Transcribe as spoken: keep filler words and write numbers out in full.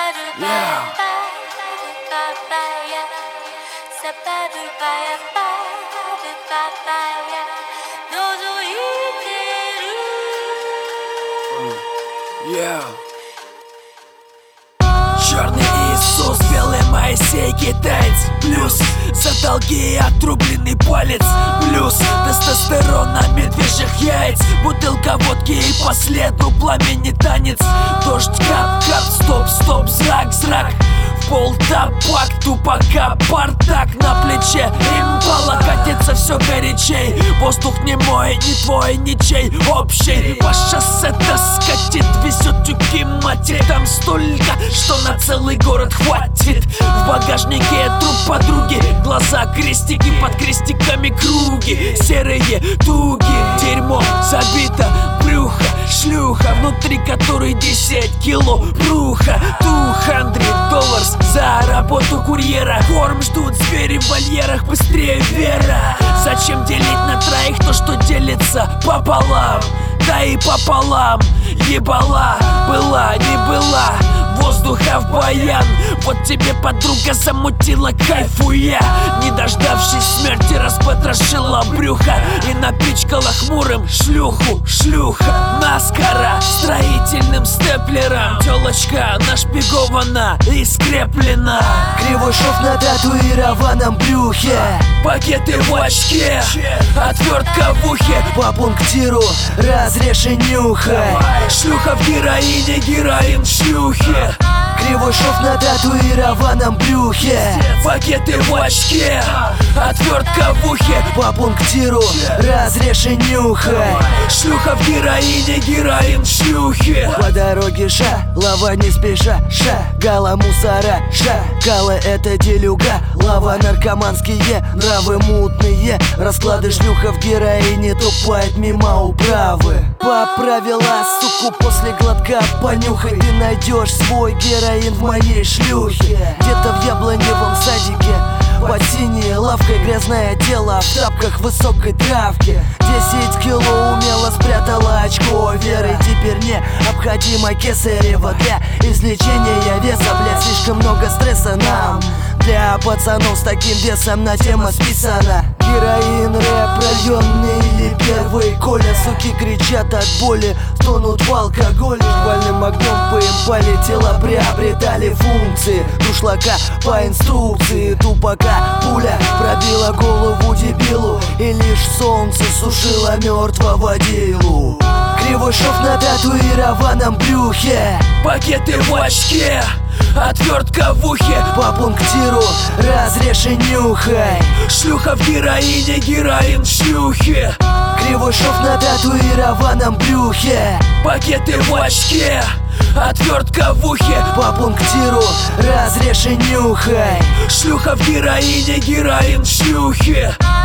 Yeah. Черный Иисус, белый Моисей, китаец. Плюс за долги отрубленный палец. Плюс тестостерон на медвежьих яиц. Бутылка водки и по следу пламени танец. Дождь, кап, кап, стоп, стоп, зрак, зрак. В пол табак, тупака, бардак на плече. Импала катится все горячей. Воздух не мой, не твой, ничей общий. По шоссе скатит, везет тюки матери. Там столько, что на целый город хватит. В багажнике труп подруги. Глаза крестики, под крестиками круги. Серые туги, дерьмо забито брюхо. Шлюха, внутри которой десять кило бруха. двести долларов за работу курьера. Корм ждут звери в вольерах, быстрее вера. Зачем делить на троих то, что делится пополам? Да и пополам. Ебала, была, не была. Воздуха в баян. Вот тебе подруга замутила, кайфуя. Не дождавшись смерти, распотрошила брюха и напичкала хмурым шлюху, шлюха. Наскоро строительным степлером. Телочка нашпигована и скреплена. Кривой шов на татуированном брюхе. Пакеты в очке, отвертка в ухе. По пунктиру разрежь и нюхай. Шлюха в героине, героин в шлюхе. Кривой шов на татуированном брюхе. Пакеты в очке, отвертка в ухе. По пунктиру разрежь и нюхай. Шлюха в героине, героин в шлюхе. По дороге шалава не спеша, шагала мусора, шагала это делюга. Лава наркоманские, нравы мутные. Расклады шлюха в героине тупает мимо управы. Поправила суку после глотка, понюхай. Ты найдешь свой героин в моей шлюхе. Где-то в яблоневом садике под синей лавкой грязное тело в тапках высокой травки. Десять кило умело спрятала очко веры. Теперь необходимо кесарево для излечения веса. Блять, слишком много стресса нам. Для пацанов с таким весом на тема списана. Героин, рэп, районный или первый Коля. Суки кричат от боли, тонут в алкоголе. Шквальным огнем по импале тела приобретали функции. Душлака по инструкции тупака. Пуля пробила голову дебилу, и лишь солнце сушило мертвого дилу. Кривой шов на татуированном брюхе. Пакеты в очке, отвертка в ухе. По пунктиру разрежь и нюхай. Шлюха в героине, героин в шлюхе. Кривой шов на татуированном брюхе. Пакеты в очке, отвертка в ухе. По пунктиру разрежь и нюхай. Шлюха в героине, героин в шлюхе.